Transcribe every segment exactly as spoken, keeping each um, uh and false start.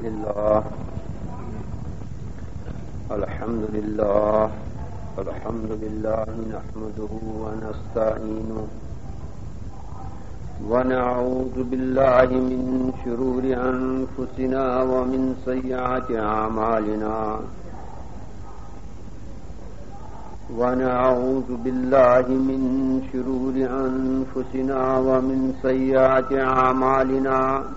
لله الحمد لله الحمد لله نحمده ونستعينه ونعوذ بالله من شرور أنفسنا ومن سيئات أعمالنا ونعوذ بالله من شرور أنفسنا ومن سيئات أعمالنا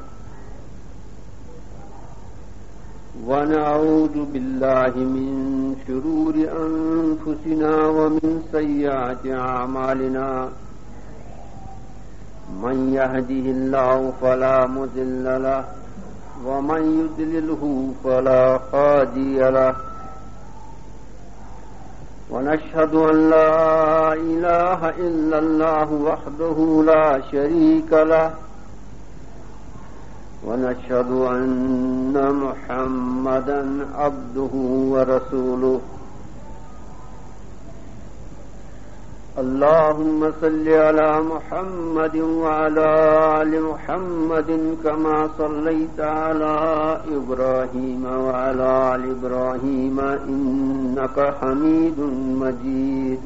ونعوذ بالله من شرور أنفسنا ومن سيئات أعمالنا من يهده الله فلا مضل له ومن يضلله فلا هادي له ونشهد أن لا إله إلا الله وحده لا شريك له ونشهد أن محمدا عبده ورسوله اللهم صل على محمد وعلى آل محمد كما صليت على إبراهيم وعلى آل إبراهيم إنك حميد مجيد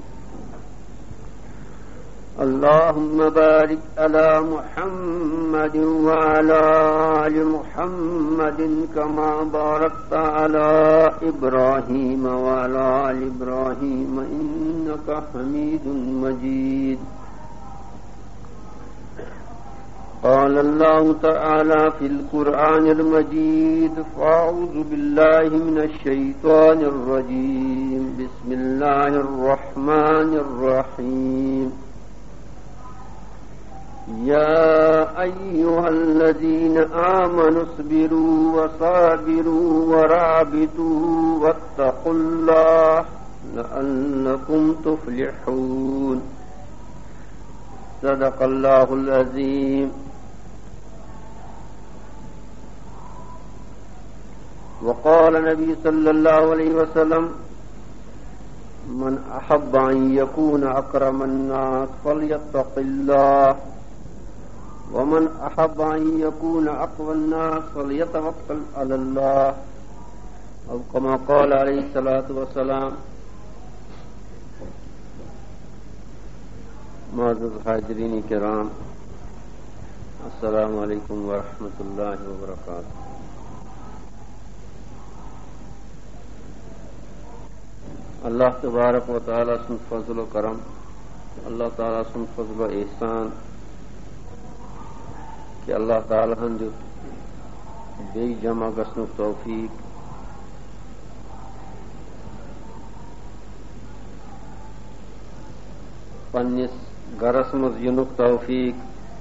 اللهم بارك على محمد وعلى آل محمد كما باركت على إبراهيم وعلى آل إبراهيم إنك حميد مجيد قال الله تعالى في القرآن المجيد فأعوذ بالله من الشيطان الرجيم بسم الله الرحمن الرحيم يا أيها الذين آمنوا اصبروا وصابروا ورابطوا واتقوا الله لعلكم تفلحون صدق الله العظيم وقال النبي صلى الله عليه وسلم من أحب أن يكون أكرم الناس فليتق الله ومن أحب أن يكون أقوى الناس فليتوكل على الله أو كما قال عليه الصلاة والسلام. معزز حاضرین کرام، السلام علیکم ورحمۃ اللہ وبرکاتہ. اللہ تبارک و تعالیٰ سن فضل و کرم، اللہ تعالیٰ سن فضل و احسان کہ اللہ تعالیٰ ہن دیت بیٚیہِ جمع گژھنُک توفیق. پننِس گرس منٛز یِنُک توفیق.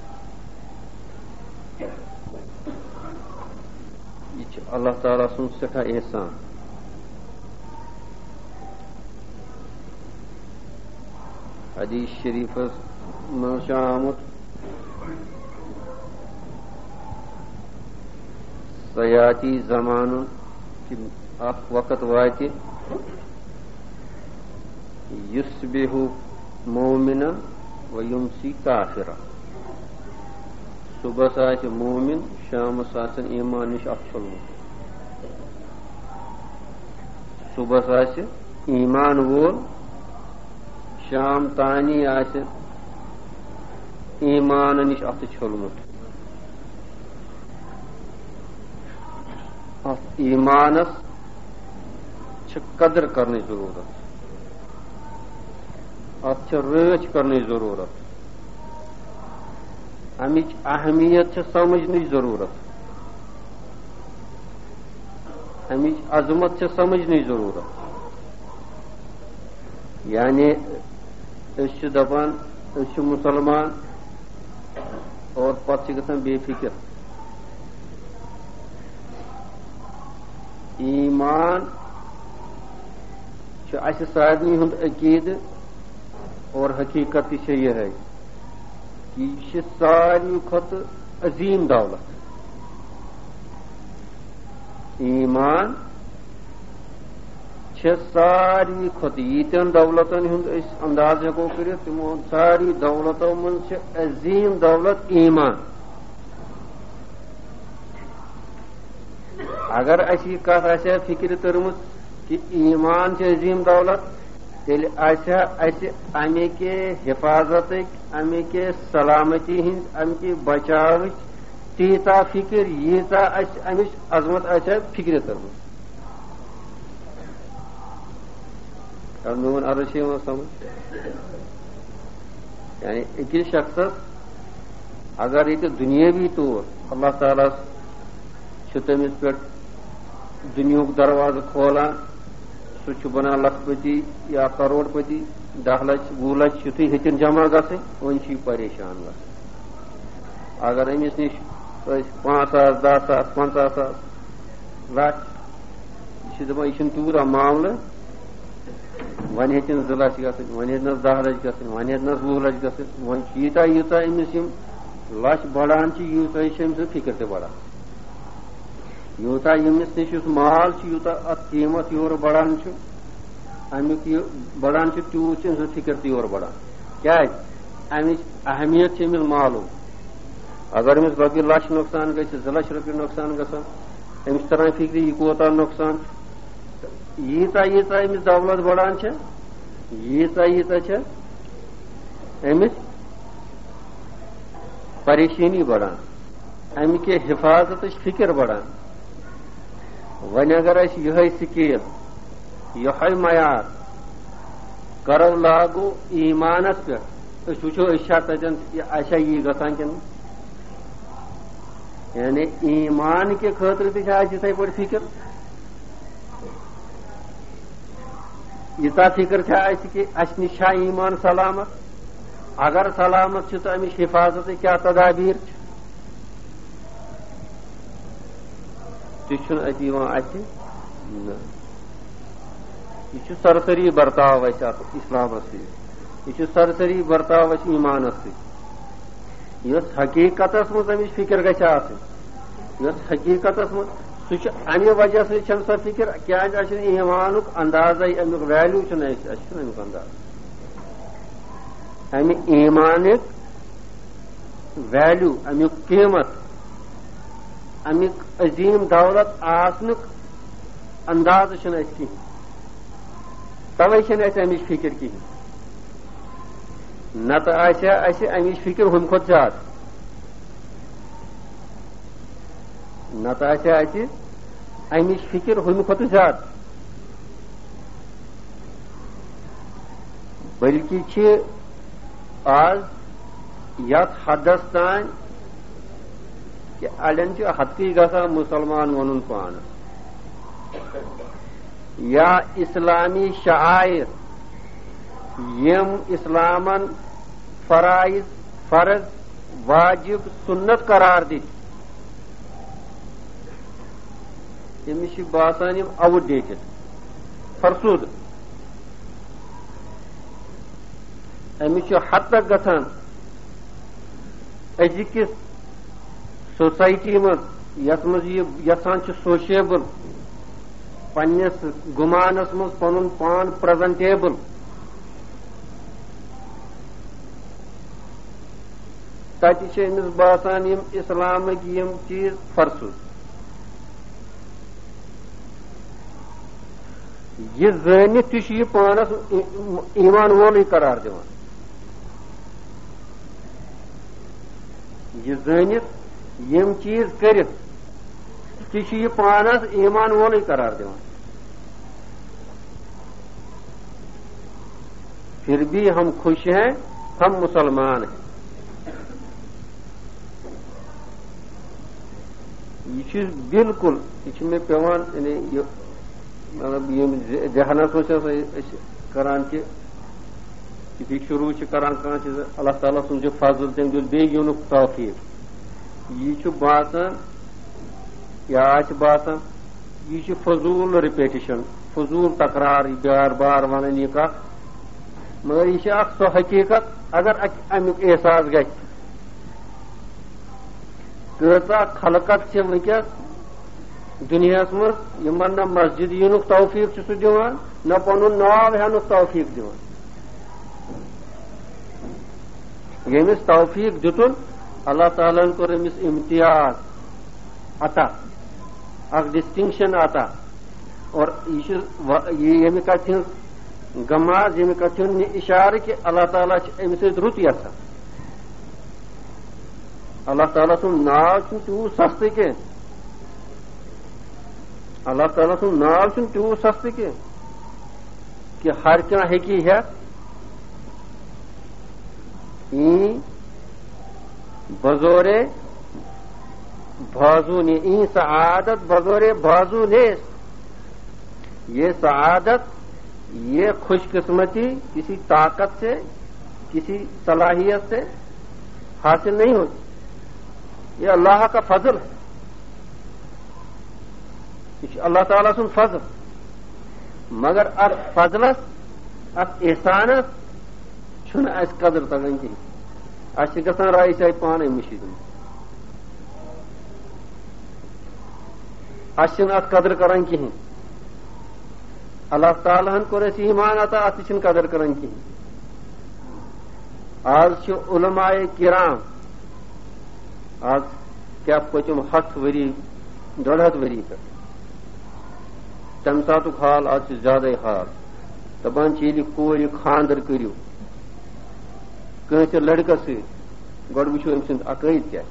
یہِ چھُ اللہ تعالیٰ سُنٛد سٮ۪ٹھاہ احسان. حدیث شریفس منٛز چھُ آمُت سیاتی زمانُن کہ اکھ وقت واتہِ یُصبِحُ مومِنًا ویمسی کافرا. صبحس آسہِ مومن، شامس آسن ایمان نِش اکھ ژھوٚلمُت. صبحس آسہِ ایمان وول، شام تانی آسہِ ایمان نِش اَتھٕ چھوٚلمُت. اتھ ایمانس چھِ قدر کرنٕچ ضروٗرت، اتھ چھِ رٲچھ کرنٕچ ضروٗرت، امِچ اہمیت چھِ سمجھنٕچ ضروٗرت، امِچ عظمت چھِ سمجھنٕچ ضروٗرت. یعنی أسۍ چھِ دپان أسۍ چھِ مُسلمان اور پتہٕ چھِ گژھان بے فِکر. ایمان چھُ اَسہِ سارنٕے ہُنٛد عقیٖدٕ اور حقیٖقت تہِ چھےٚ یِہے کہِ یہِ چھِ ساروی کھۄتہٕ عظیٖم دولت. ایمان چھِ ساروی کھۄتہٕ ییٖتٮ۪ن دولتن ہُنٛد أسۍ انداز ہٮ۪کو کٔرِتھ تِمو ساروی دولتو منٛز چھِ عظیٖم دولت ایمان. اگر اسی کت آسہ فکر ترمت کہ ایمان سے عظیم دولت تیل آسہ اسہ امہ کے حفاظت امہ کے سلامتی ہند امہ کے بچاو تیتا فکر ییتا امچ عظمت آسہ فکر ترمت. میون عرض سمجھ یعنی اکس شخص اگر یہ دنیاوی طور اللہ تعالیٰ تمس پہ دنیا دروازہ کھولان سہ بنان لکھ پتی یا کروڑ پتی دہ لچھ وُہ لچھ یتھے ہیٚتن جمع گھن وۄنۍ چھُ یہِ پریشان گژھان. اگر أمِس نِش پانٛژھ ساس دہ ساس پنژہ ساس لچھ یہِ چھُ دپان یہِ چھُنہٕ تیوٗتاہ معاملہٕ وۄنۍ ہیٚتِنس زٕ لچھ گژھٕنۍ وۄنۍ ہیٚتنس دہ لچھ گژھٕنۍ وۄنۍ ہیٚتنس وُہ لچھ گژھٕنۍ وۄنۍ چھُ ییٖژاہ ییٖژاہ أمِس یِم لچھ بڑان چھِ یوٗتاہ چھِ أمۍ سٕنٛز فِکر تہِ بڑان. یوٗتاہ ییٚمِس نِش یُس مال چھُ یوٗتاہ اتھ قیٖمت یورٕ بڑان چھُ امیُک یہِ بڑان چھُ تیوٗت چھِ أمۍ سٕنٛز فِکر تہِ یورٕ بڑان. کیازِ امِچ اہمیت چھِ أمِس معلوٗم. اگر أمِس رۄپیہِ لچھ نۄقصان گژھِ زٕ لچھ رۄپیہِ نۄقصان گژھان أمِس چھِ تران فِکرِ یہِ کوتاہ نۄقصان چھُ. ییٖژاہ ییٖژاہ أمِس دولت بڑان چھِ ییٖژاہ ییٖژاہ چھِ أمِس پریشٲنی بڑان امہِ کہِ حفاظتٕچ فِکر بڑان. وۄنۍ اگر أسۍ یِہے سکیل یِہے معیار کرو لاگو ایمانس پٮ۪ٹھ أسۍ وٕچھو أسۍ چھا تتٮ۪ن آسیا یی گژھان کِنہٕ یعنی ایمان کہِ خٲطرٕ تہِ چھِ اَسہِ یِتھٕے پٲٹھۍ فِکر. ییٖژاہ فِکر چھا اَسہِ کہِ اَسہِ نِش چھا ایمان سلامت اگر سلامت چھُ تہٕ امِچ حفاظتٕچ کیٛاہ تدابیٖر چھِ تہِ چھُنہٕ اَتہِ یِوان اَتھِ نہ. یہ چھُ سرسری برتاو اَسہِ اتھ اسلامس سۭتۍ یہ چھُ سرسری برتاو اَسہِ ایمانس سۭتۍ. یۄس حقیقتس منٛز امِچ فِکر گژھِ آسٕنۍ یۄس حقیقتس منٛز سُہ چھُ امہِ وجہ سۭتۍ چھنہٕ سۄ فِکر کیازِ اَسہِ چھُنہٕ ایمانُک اندازے امیُک ویلیوٗ چھُنہٕ اَسہِ اَسہِ چھُنہٕ امیُک انداز امہِ ایمانُک ویلیوٗ امیُک قیمت امیُک عظیٖم دولت آسنُک اندازٕ چھُنہٕ اَسہِ کِہیٖنۍ. توے چھنہٕ اَسہِ امِچ فِکر کِہیٖنۍ. نتہٕ آسہِ ہا اَسہِ امِچ فِکر ہُمہِ کھۄتہٕ زیادٕ نتہٕ آسہِ ہا اَسہِ امِچ فِکر ہُمہِ کھۄتہٕ زیادٕ. بلکہِ چھِ آز یتھ حدس تانۍ کہ اڑین چھُ حدکٕے گژھان مُسلمان وَنُن پانس یا اسلامی شعائر یم اسلامن فرائض فرض واجب سنت قرار دِتھ تٔمِس چھِ باسان یِم آوُٹ ڈیٹڈ فرسوٗدٕ. أمِس چھُ حد تک گژھان أزِکِس سوسائٹی منٛز یتھ منٛز یہِ یژھان چھُ سوشیبل پننِس گُمانس منٛز پنُن پان پریزنٹیبل تتہِ چھِ أمِس باسان یِم اسلامٕکۍ یِم چیٖز فرسوٗد. یہِ زٲنِتھ تہِ چھُ یہِ پانس ایمان وولٕے قرار دِوان. یہِ زٲنِتھ یِم چیٖز کٔرِتھ تہِ چھُ یہِ پانس ایمان وولٕے قرار دِوان. پھر بھی ہم خوش ہیں ہم مسلمان ہیں. یہ چھُ بالکل یہ چھُ مےٚ پیوان یعنی مطلب یم ذہنس منٛز چھِ أسۍ کران کہِ یُتھُے شروٗع چھِ کران کانٛہہ چیٖز اللہ تعالیٰ سُنٛد چھُ فضل تٔمۍ دیُت بیٚیہِ یِنُک توفیٖق. یہِ چھُ باسان یا آسہِ باسان یہِ چھُ فضوٗل رِپیٹیشن فضوٗل تکرار یہِ بار بار ونان یہِ کتھ مگر یہِ چھِ اکھ سۄ حقیٖقت اگر امیُک احساس گژھِ. کۭژاہ خلقت چھِ وٕنکیٚس دُنیاہس منٛز یِمن نہ مسجد یِنُک توفیٖق چھُ سُہ دِوان نہ پنُن ناو ہٮ۪نُک توفیٖق دِوان. ییٚمِس توفیٖق دِتُن اللہ تعالیٰ ہن کوٚر أمِس امتیاز عطا اخ ڈسٹنکشن آتا اور یہ یمہ کتھ گماز یمہ کتھ اشارہ کہ اللہ تعالیٰ امہ سۭتۍ رُت یژھان اللہ تعالیٰ سُنٛد ناو چھُنہٕ تیوٗت سستہٕ کینٛہہ اللہ تعالیٰ سُنٛد ناو چھُنہٕ تیوٗت سستہٕ کینٛہہ کہ ہر کانٛہہ ہیٚکہِ ہٮ۪تھ ای بزورے بازو نے ای سعادت بزورے بازو نیس یہ سعادت یہ خوش قسمتی کسی طاقت سے کسی صلاحیت سے حاصل نہیں ہوتی یہ اللہ کا فضل ہے یہ اللہ تعالیٰ سن فضل مگر ات فضلس ات احسانس چھن اس قدر تگان کہین اس گژھان رائے سائے پانے مشید اس چھن ات قدر کران کہین اللہ تعالیٰ ہن کور اس ایمان عطا ات چھن قدر کران کہین آج چھ علماء کرام آج کیا پتم ہتھ وری ڈوڑ ہتھ وری پہ تمہ ساتک حال آج زیادہ حال دپان ییٚلہِ کورِ خاندر کٔرِو کٲنٛسہِ لڑکس سۭتۍ گۄڈٕ وٕچھو أمۍ سُنٛد عقٲیِد کیٛاہ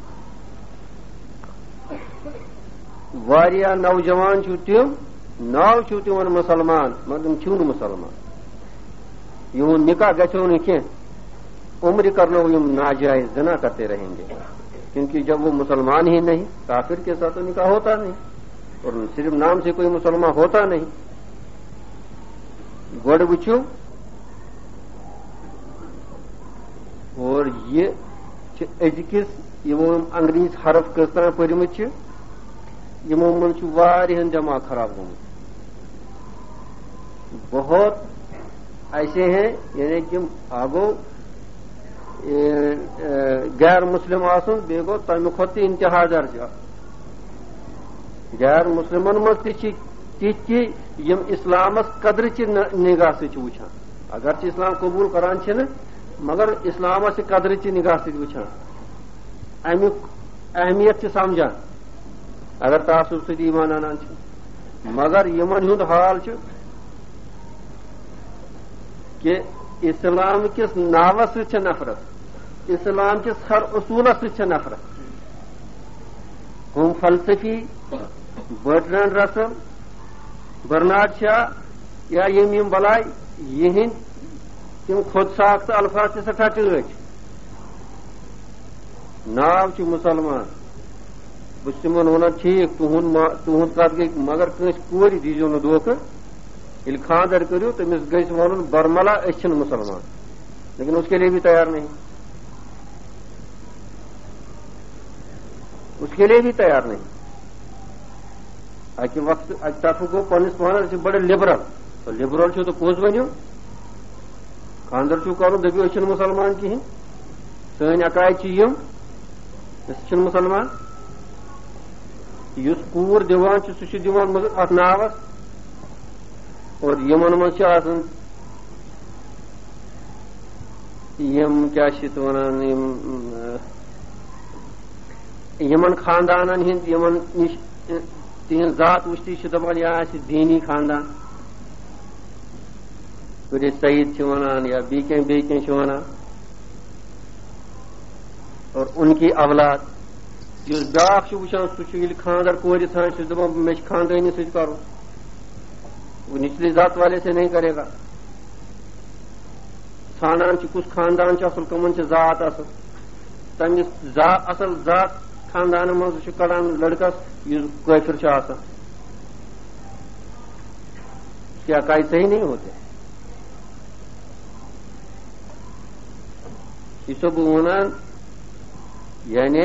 چھُ واریاہ نوجوان چھِو تِم ناو چھِو تِمن مسلمان مگر تِم چھِو نہٕ مسلمان یِہُنٛد نکاح گژھیو نہٕ کینٛہہ عمر کرنو یم ناجائز زنا کرتے رہیں گے کیونکہ جب وہ مسلمان ہی نہیں کافر کے ساتھ تو نکاح ہوتا نہیں اور صرف نام سے کوئی مسلمان ہوتا نہیں گوڑ وچو اور یہ ازکس یمو انگریز حرف کستان پرمت یمو من واریہن دماغ خراب گومت بہت ایسے ہیں یعنی کہ آگو غیر مسلم آسن بیٚیہِ گوٚو تمہِ کھۄتہٕ تہِ انتہا درجہ غیر مسلمن منٛز تہِ چھِ تِتھۍ یِم اسلامس قدرٕچہِ نگاہ سۭتۍ چھِ وٕچھان اگرچہِ اسلام قبوٗل کران چھِنہٕ مگر اسلامس چھِ قدرٕچہِ نگاہ سۭتۍ وٕچھان امیُک اہمیت چھِ سمجھان اگر تعصب سۭتۍ ایمان انان چھِ مگر یِمن ہُنٛد حال چھُ کہ اسلام کس ناوس سۭتۍ چھِ نفرت اسلام کس ہر اصولس سۭتۍ چھِ نفرت ہم فلسفی برٹرینڈ رسل برنارڈ شاہ یا یم یم بلاے یہند تم خود ساختہ الفاظ چھِ سٹھاہ ٹٲٹھۍ ناو چھُ مسلمان بہٕ چھُس تِمن ونان ٹھیٖک تُہُنٛد تُہُنٛد کتھ گٔے مگر کٲنٛسہِ کورِ دیٖزیو نہٕ دھوکہٕ ییٚلہِ خاندر کٔرِو تٔمِس گژھِ ونُن برملا أسۍ چھِنہٕ مسلمان لیکن اس کے لیے بھی تیار نہیں اس کے لیے بھی تیار نہیں اکہ وقت اکہ طرف گو پنس پانس بڑے لبرل تو لبرل چھو تو پوز ونیو خاندر چھو کرو دپیو أسۍ چھِنہٕ مسلمان کہین سٲنۍ عقاید چھِ یِم أسۍ چھِنہٕ مسلمان یُس کوٗر دِوان چھُ سُہ چھُ دِوان اتھ ناوس اور یمن منٛز چھِ آسان یم کیا چھِ ونان یم یمن خاندانن ہند یمن نش تہذ ذات وچھتی چھِ دپان یا آسہِ دینی خاندان کُنہِ سعید چھِ ونان یا بیٚیہِ کینٛہہ بیٚیہِ کینٛہہ چھِ ونان اور ان کی اولاد یُس بیاکھ چھُ وٕچھان سُہ چھُ ییٚلہِ خاندر کورِ ژھانڈِ سُہ چھُ دپان مےٚ چھُ خاندٲنی سۭتۍ کرُن وہ نچلی ذات والے سے نہیں کرے گا ژھانڈان چھِ کُس خاندان چھُ اصل کٕمن چھِ ذات اصل تمہِ ذات اصل ذات خاندانن منٛز چھُ کڑان لڑکس یُس کٲفر چھُ آسان کیا عقاید صحیح نہیں ہوتے یہ سب ونان یعنی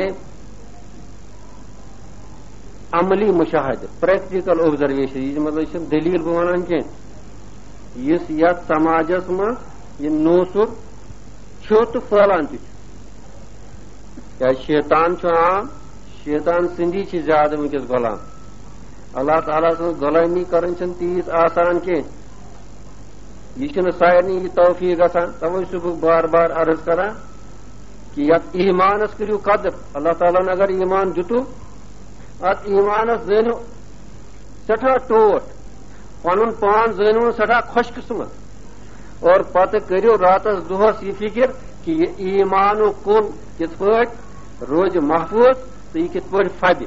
عملی مشاہدہ پریکٹیکل آبزرویشن یہ مطلب دلیل بہ ونان کینٛہہ یُس یتھ سماجس منٛز یہ نوسر چھُ تہٕ پھہلان تہِ چھُ کیٛازِ شیطان چھُ عام شیطان سندی چھِ زیادٕ وٕنکیٚس غلام اللہ تعالیٰ سٕنٛز غلٲمی کرٕنۍ چھنہٕ تیٖژ آسان کینٛہہ یہ چھُنہٕ سارنٕے یہِ توفیٖق گژھان توے چھُس بہٕ بار بار عرض کران کہ یتھ ایمانس کٔرِو قدر اللہ تعالیٰ ہن اگر ایمان دِتو ات ایمانس زٲنِو سٹھاہ ٹوٹ پنُن پان زٲنِو سٹھاہ خوش قسمت اور پتہٕ کٔرِو راتس دۄہس یہِ فِکر کہ یہ ایمانُک کُل کِتھ پٲٹھۍ روزِ محفوظ تہٕ یہِ کِتھ پٲٹھۍ فبہِ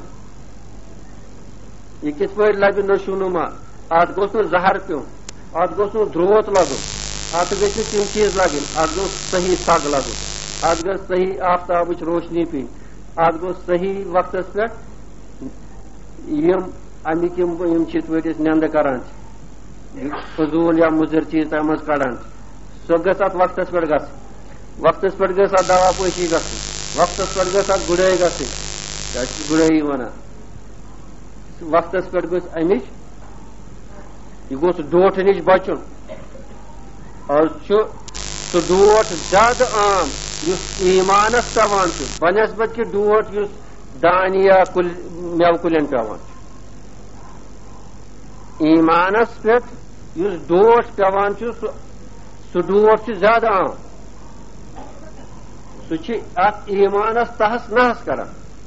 یہِ کِتھ پٲٹھۍ لبہِ نشو نما اتھ گوٚژھ نہٕ زہر پیوٚن اتھ گوٚژھ نہٕ دروت لگُن اتھ گژھِ نہٕ تِم چیٖز لگٕنۍ اتھ گوٚژھ صحیح سگ لگُن اتھ گژھِ صحیح آفتابٕچ روشنی پیٚنۍ اتھ گوٚژھ صحیح وقتس پٮ۪ٹھ یِم امیِکۍ یِم یِم چھِ یِتھ پٲٹھۍ أسۍ نٮ۪نٛدٕ کران چھِ فضوٗل یا مُضِر چیٖز تتھ منٛز کڑان چھِ سۄ گٔژھ اتھ وقتس پٮ۪ٹھ گژھٕنۍ وقتس پٮ۪ٹھ گٔژھ اتھ دوا پٲشی گژھٕنۍ وقتس پٮ۪ٹھ گٔژھ اتھ گُڈٲے گژھٕنۍ کیٛاہ چھِ گُڈٲیی ونان وقتس پٮ۪ٹھ گٔژھ امِچ یہِ گوٚژھ ڈوٹھٕ نِش بچُن اور چھُ سُہ ڈوٹھ زیادٕ عام یُس ایمانس پیوان چھُ بنسبت کہِ ڈوٹھ یُس دانہِ یا کُلۍ میوٕ کُلٮ۪ن پیوان چھُ ایمانس پٮ۪ٹھ یُس ڈوٹھ پیوان چھُ سُہ سُہ ڈوٹھ چھُ زیادٕ عام سُہ چھُ اتھ ایمانس تہس نہس کران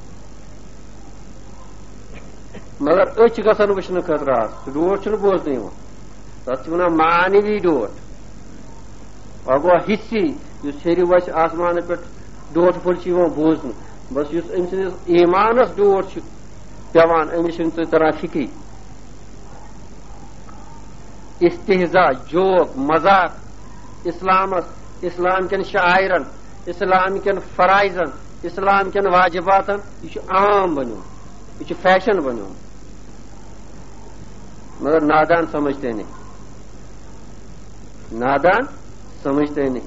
مگر أچھ گژھن وٕچھنہٕ خٲطرٕ آسہٕ سُہ ڈوٹھ چھُنہٕ بوزنہٕ یِوان تتھ چھِ ونان معنوی ڈوٹھ وۄنۍ گوٚو حِصی یُس ہیٚرِ وسہِ آسمانہٕ پٮ۪ٹھ ڈوٹھ پھوٚل چھُ یِوان بوزنہٕ بس یُس أمۍ سٕنٛدِس ایمانس ڈوٹھ چھُ پیوان أمِس چھُنہٕ تہِ تران فِکری استحزا جوک مذاق اسلامس اسلام کٮ۪ن شاعرن اسلام کٮ۪ن فرائضن اسلام کٮ۪ن واجباتن یہ چھُ عام بنیومُت یہ چھُ فیشن بنیومُت مگر نادان سمجھتے نہیں نادان سمجھتے نہیں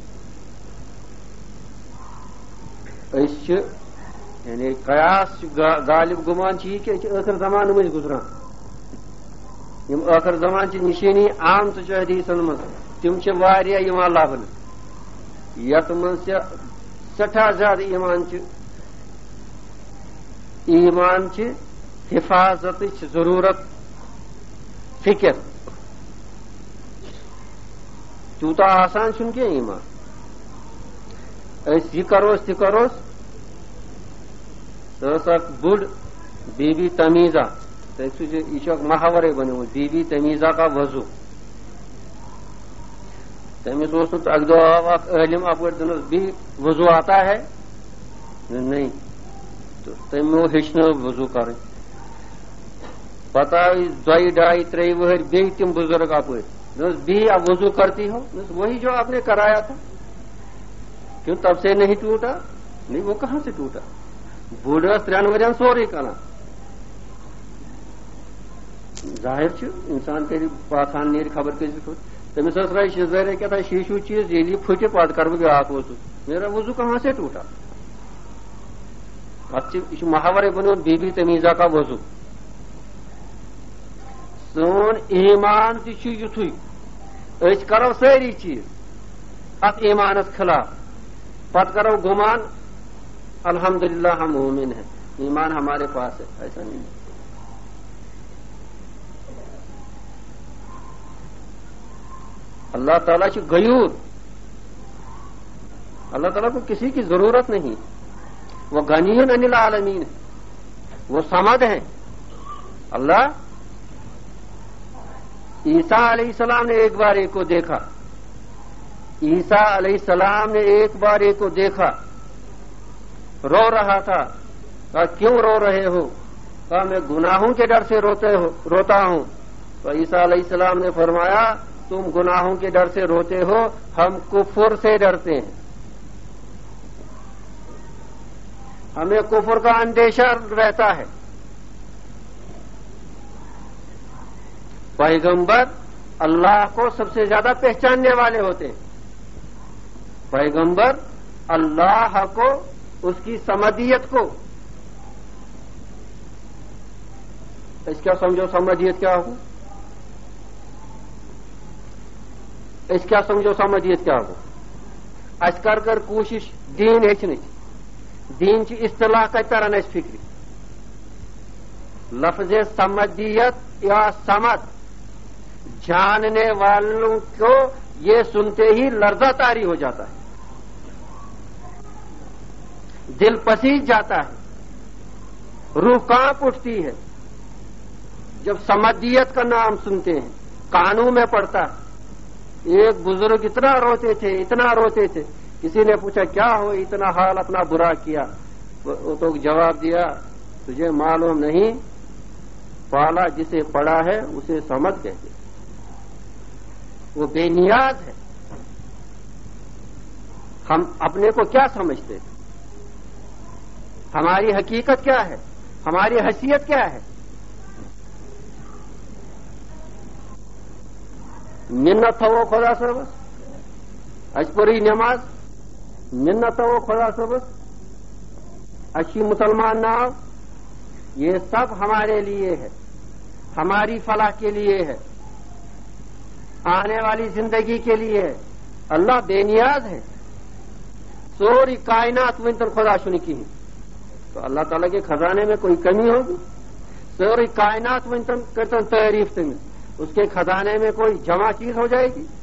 أسۍ چھِ یعنی قیاس غالب گمان چھِ یہِ کہِ أسۍ چھِ ٲخر زمانہٕ منٛز گُزران یِم ٲخر زمان چھِ نِشٲنی آمژٕ چھِ حدیثن منٛز تِم چھِ واریاہ یِوان لبنہٕ یتھ منٛز چھِ سٮ۪ٹھاہ زیادٕ ایمان چھِ ایمان چھِ حفاظتٕچ ضروٗرت فِکر تیوٗتاہ آسان چھُنہٕ کینٛہہ ایمان أسۍ یہِ کروس تہِ کروس سۄ ٲس اکھ بٔڑ بی بی تمیٖزا تُہۍ سوٗزِو یہِ چھُ اکھ محاورے بنیومُت بی بی تمیٖزا کا وضوٗ تٔمِس اوس نہٕ اکہِ دۄہ آو اکھ عٲلِم اپٲرۍ دوٚپنس بی وضوٗ آتا ہے نہیں تہٕ تٔمۍ ہیٚچھنٲو وضوٗ کرٕنۍ پتہٕ آیہِ دۄیہِ ڈایہِ ترٛیٚیہِ وٕہٕرۍ بیٚیہِ تِم بُزرگ اپٲرۍ دوٚپنس بی اب وضوٗ کرتی ہو وہی جو آپ نے کرایا تھا کیوں تب سے نہیں ٹوٹا نہیں وہ کہاں سے ٹوٹا بوڑھ ٲس ترٛٮ۪ن ؤرین سورُے کران ظٲہِر چھُ اِنسان کرِ پاخان نیرِ خبر کٔژِ پھِرِ تٔمِس ٲس راے شیزارے کیٛاہ تھا شیٖشوٗ چیٖز ییٚلہِ یہِ پھٕٹہِ پتہٕ کرٕ بہٕ بیاکھ وضوٗ میرا وضوٗ کہاں سے ٹوٹا اتھ چھِ یہِ چھُ محاورے بنیومُت بی بی تمیٖزا کا وضوٗ سون ایمان تہِ چھُ یُتھُے أسۍ کرو سٲری چیٖز اتھ ایمانس خلاف پتہٕ کرو گمان الحمدللہ ہم مومن ہیں ایمان ہمارے پاس ہے ایسا نہیں اللہ تعالیٰ چھُ غیور اللہ تعالیٰ کو کسی کی ضرورت نہیں وہ غنی عن العالمین ہے وہ صمد ہے اللہ عیسیٰ علیہ السلام نے ایک بار ایک کو دیکھا عیسیٰ علیہ السلام نے ایک بار ایک کو دیکھا رو رہا تھا کہا کیوں رو رہے ہو کہا میں گناہوں کے ڈر سے روتے ہو روتا ہوں تو عیسیٰ علیہ السلام نے فرمایا تم گناہوں کے ڈر سے روتے ہو ہم کفر سے ڈرتے ہیں ہمیں کفر کا اندیشہ رہتا ہے پیغمبر اللہ کو سب سے زیادہ پہچاننے والے ہوتے ہیں پیغمبر اللہ کو اس کی سمدیت کو اس کیا سمجھو سمدیت کیا ہو اس کیا سمجھو سمدیت کیا ہو اس کر کر کوشش دین ہیچنچ دین کی اصطلاح کا ترن اس فکری لفظ سمدیت یا سمد جاننے والوں کو یہ سنتے ہی لرزہ طاری ہو جاتا ہے دل پسیج جاتا ہے روح کانپ اٹھتی ہے جب سمدیت کا نام سنتے ہیں. قانون میں پڑتا ہے. ایک بزرگ اتنا روتے تھے اتنا روتے تھے کسی نے پوچھا کیا ہو اتنا حال اپنا برا کیا؟ وہ تو جواب دیا تجھے معلوم نہیں پالا جسے پڑا ہے اسے سمجھ کہتے. وہ بے نیاز ہے. ہم اپنے کو کیا سمجھتے ہیں؟ ہماری حقیقت کیا ہے؟ ہماری حیثیت کیا ہے؟ منت تھو خدا صبس اجپوری نماز منت تھو خدا صبس اچھی مسلمان ناؤ یہ سب ہمارے لیے ہے ہماری فلاح کے لیے ہے آنے والی زندگی کے لیے ہے. اللہ بے نیاز ہے. سوری کائنات ونتن خدا شنی کی ہے تو اللہ تعالیٰ کے خزانے میں کوئی کمی ہوگی؟ سوری کائنات ونتن کرتن تعریف تم اس کے خزانے میں کوئی جمع چیز ہو جائے گی؟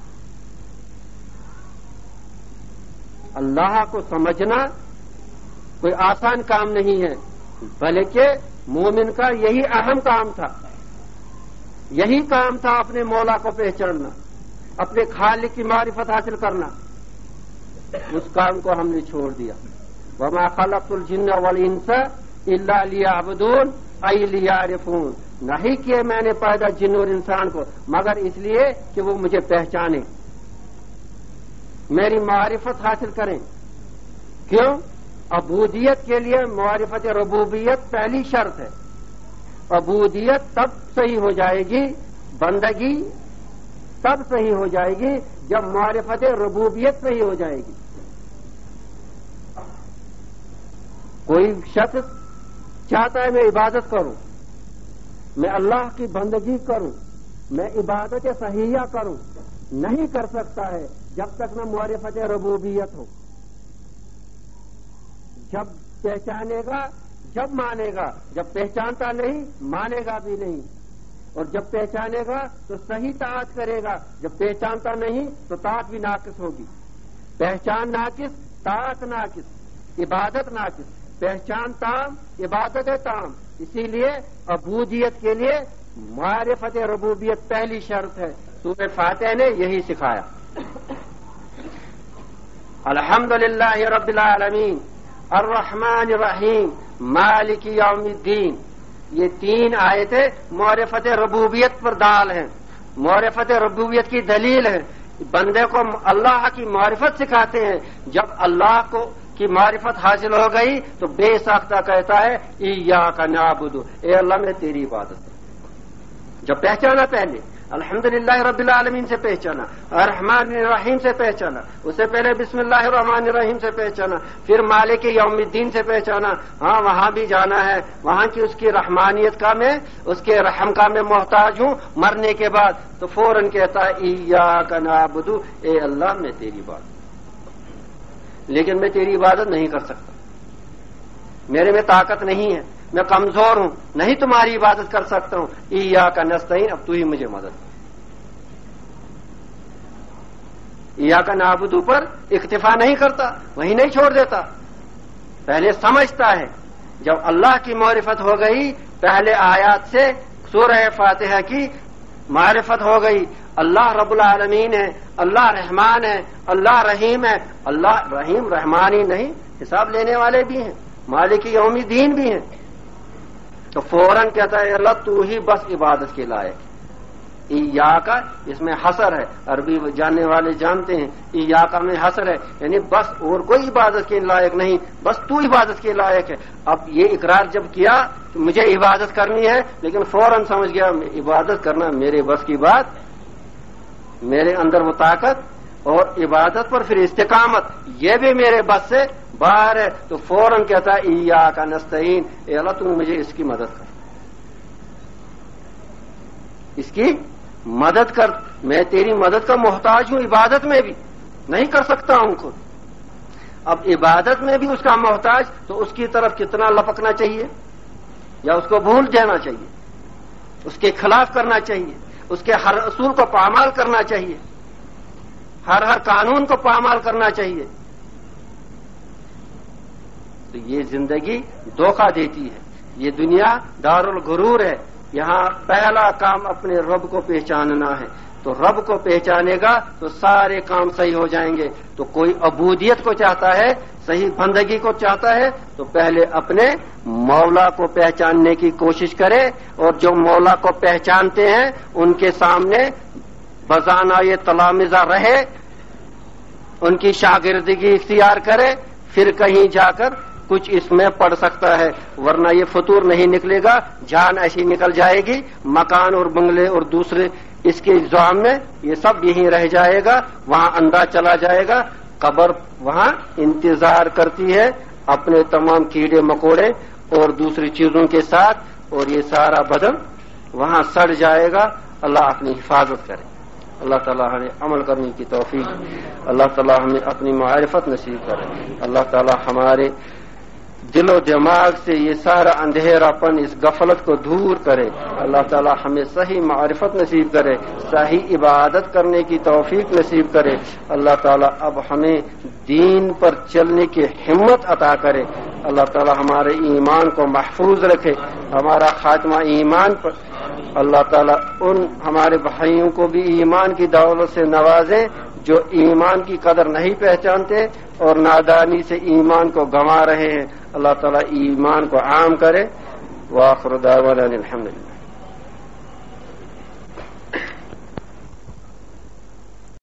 اللہ کو سمجھنا کوئی آسان کام نہیں ہے بلکہ مومن کا یہی اہم کام تھا. یہی کام تھا اپنے مولا کو پہچاننا اپنے خالق کی معرفت حاصل کرنا. اس کام کو ہم نے چھوڑ دیا. وما خلقت الجن والانس الا لیعبدون ای لیعرفون. نہیں کہ میں نے پیدا جن اور انسان کو مگر اس لیے کہ وہ مجھے پہچانے میری معرفت حاصل کریں. کیوں؟ عبودیت کے لیے معرفت ربوبیت پہلی شرط ہے. عبودیت تب صحیح ہو جائے گی بندگی تب صحیح ہو جائے گی جب معرفت ربوبیت صحیح ہو جائے گی. کوئی شخص چاہتا ہے میں عبادت کروں میں اللہ کی بندگی کروں میں عبادت صحیحہ کروں نہیں کر سکتا ہے جب تک نہ معرفت ربوبیت ہو. جب پہچانے گا جب مانے گا جب پہچانتا نہیں مانے گا بھی نہیں. اور جب پہچانے گا تو صحیح طاعت کرے گا جب پہچانتا نہیں تو طاعت بھی ناقص ہوگی. پہچان ناقص طاعت ناقص عبادت ناقص. پہچان تام عبادت تام. اسی لیے عبودیت کے لیے معرفت ربوبیت پہلی شرط ہے. سورہ فاتحہ نے یہی سکھایا. الحمدللہ رب العالمین الرحمن الرحیم مالک یوم الدین. یہ تین آیتیں معرفت ربوبیت پر دال ہیں معرفت ربوبیت کی دلیل ہے. بندے کو اللہ کی معرفت سکھاتے ہیں. جب اللہ کو کی معرفت حاصل ہو گئی تو بے ساختہ کہتا ہے ایاک نعبد اے اللہ میں تیری عبادت. جب پہچانا پہلے الحمدللہ رب العالمین سے پہچانا الرحمن الرحیم سے پہچانا اس سے پہلے بسم اللہ الرحمن الرحیم سے پہچانا پھر مالک یوم الدین سے پہچانا. ہاں وہاں بھی جانا ہے وہاں کی اس کی رحمانیت کا میں اس کے رحم کا میں محتاج ہوں. مرنے کے بعد تو فوراً کہتا ہے ایاک نعبد اے اللہ میں تیری عبادت. لیکن میں تیری عبادت نہیں کر سکتا میرے میں طاقت نہیں ہے میں کمزور ہوں نہیں تمہاری عبادت کر سکتا ہوں. ایاک نستعین اب تو ہی مجھے مدد. ایاک نعبد پر اکتفا نہیں کرتا وہیں نہیں چھوڑ دیتا. پہلے سمجھتا ہے. جب اللہ کی معرفت ہو گئی پہلے آیات سے سورہ فاتحہ کی معرفت ہو گئی. اللہ رب العالمین ہے اللہ رحمان ہے اللہ رحیم ہے. اللہ رحیم رحمان ہی نہیں حساب لینے والے بھی ہیں مالک یوم الدین بھی ہیں. تو فوراً کہتا ہے اللہ تو ہی بس عبادت کے لائق. ایاکا اس میں حصر ہے. عربی جاننے والے جانتے ہیں ایاکا میں حصر ہے یعنی بس اور کوئی عبادت کے لائق نہیں بس تو عبادت کے لائق ہے. اب یہ اقرار جب کیا کہ مجھے عبادت کرنی ہے لیکن فوراً سمجھ گیا عبادت کرنا میرے بس کی بات میرے اندر وہ طاقت اور عبادت پر پھر استقامت یہ بھی میرے بس سے باہر ہے. تو فوراً کہتا ہے ایاک نستعین اے اللہ تم مجھے اس کی مدد کر اس کی مدد کر. میں تیری مدد کا محتاج ہوں عبادت میں بھی نہیں کر سکتا ہوں خود. اب عبادت میں بھی اس کا محتاج تو اس کی طرف کتنا لپکنا چاہیے یا اس کو بھول جانا چاہیے اس کے خلاف کرنا چاہیے اس کے ہر اصول کو پامال کرنا چاہیے ہر ہر قانون کو پامال کرنا چاہیے. تو یہ زندگی دھوکہ دیتی ہے. یہ دنیا دارالغرور ہے، یہاں پہلا کام اپنے رب کو پہچاننا ہے، تو رب کو پہچانے گا تو سارے کام صحیح ہو جائیں گے۔ تو کوئی عبودیت کو چاہتا ہے، صحیح بندگی کو چاہتا ہے، تو پہلے اپنے مولا کو پہچاننے کی کوشش کرے، اور جو مولا کو پہچانتے ہیں ان کے سامنے بزانہ یہ تلامذہ رہے، ان کی شاگردگی اختیار کرے، پھر کہیں جا کر کچھ اس میں پڑھ سکتا ہے، ورنہ یہ فطور نہیں نکلے گا، جان ایسی نکل جائے گی، مکان اور بنگلے اور دوسرے اس کے الزام میں یہ سب یہیں رہ جائے گا، وہاں اندھا چلا جائے گا، قبر وہاں انتظار کرتی ہے اپنے تمام کیڑے مکوڑے اور دوسری چیزوں کے ساتھ، اور یہ سارا بدن وہاں سڑ جائے گا۔ اللہ اپنی حفاظت کرے، اللہ تعالیٰ ہمیں عمل کرنے کی توفیق، اللہ تعالیٰ ہمیں اپنی معرفت نصیب کرے، اللہ تعالیٰ ہمارے دل و دماغ سے یہ سارا اندھیرا پن، اس غفلت کو دور کرے، اللہ تعالیٰ ہمیں صحیح معرفت نصیب کرے، صحیح عبادت کرنے کی توفیق نصیب کرے، اللہ تعالیٰ اب ہمیں دین پر چلنے کی ہمت عطا کرے، اللہ تعالیٰ ہمارے ایمان کو محفوظ رکھے، ہمارا خاتمہ ایمان پر، اللہ تعالیٰ ان ہمارے بھائیوں کو بھی ایمان کی دولت سے نوازیں جو ایمان کی قدر نہیں پہچانتے اور نادانی سے ایمان کو گنوا رہے ہیں، اللہ تعالیٰ ایمان کو عام کرے۔ وآخر دعوانا الحمدللہ۔